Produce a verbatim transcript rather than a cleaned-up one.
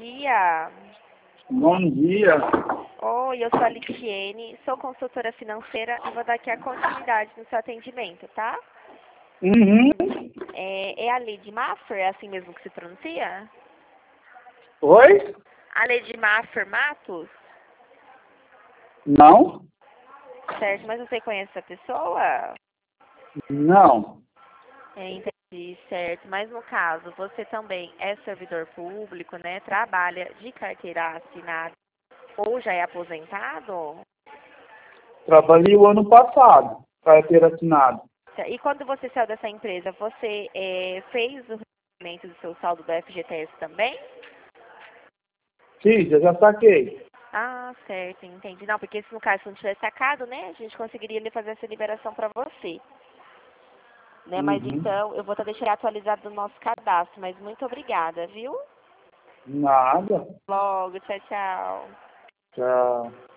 dia. Bom dia. Oi, eu sou a Litiene, sou consultora financeira e vou dar aqui a continuidade no seu atendimento, tá? Uhum. É, é a Lady Maffer, é assim mesmo que se pronuncia? Oi? A Lady Maffer Matos? Não? Certo, mas você conhece essa pessoa? Não. É, entendi, certo. Mas no caso, você também é servidor público, né? Trabalha de carteira assinada ou já é aposentado? Trabalhei o ano passado, carteira assinada. E quando você saiu dessa empresa, você é, fez o recebimento do seu saldo do F G T S também? Sim, já, já saquei. Ah, certo, entendi. Não, porque se no caso não tivesse sacado, né, a gente conseguiria lhe fazer essa liberação para você. Né, mas Uhum. então, eu vou estar deixando atualizado no nosso cadastro, mas muito obrigada, viu? Nada. Logo, tchau, tchau. Tchau.